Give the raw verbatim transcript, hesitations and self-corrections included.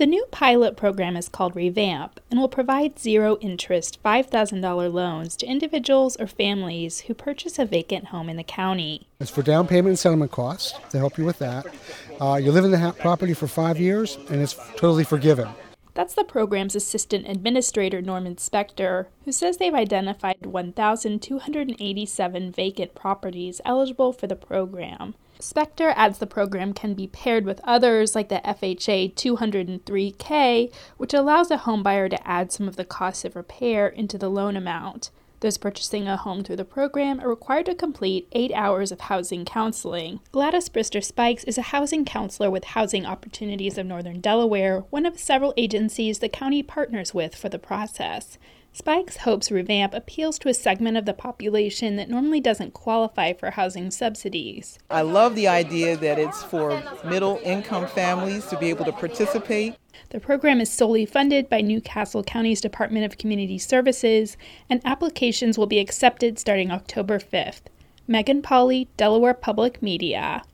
The new pilot program is called Revamp and will provide zero-interest five thousand dollars loans to individuals or families who purchase a vacant home in the county. It's for down payment and settlement costs to help you with that. Uh, you live in the ha- property for five years and it's totally forgiven. That's the program's assistant administrator, Norman Spector, who says they've identified one thousand two hundred eighty-seven vacant properties eligible for the program. Spector adds the program can be paired with others like the F H A two oh three K, which allows a homebuyer to add some of the costs of repair into the loan amount. Those purchasing a home through the program are required to complete eight hours of housing counseling. Gladys Brister Spikes is a housing counselor with Housing Opportunities of Northern Delaware, one of several agencies the county partners with for the process. Spikes hopes Revamp appeals to a segment of the population that normally doesn't qualify for housing subsidies. I love the idea that it's for middle-income families to be able to participate. The program is solely funded by New Castle County's Department of Community Services, and applications will be accepted starting October fifth. Megan Pauley, Delaware Public Media.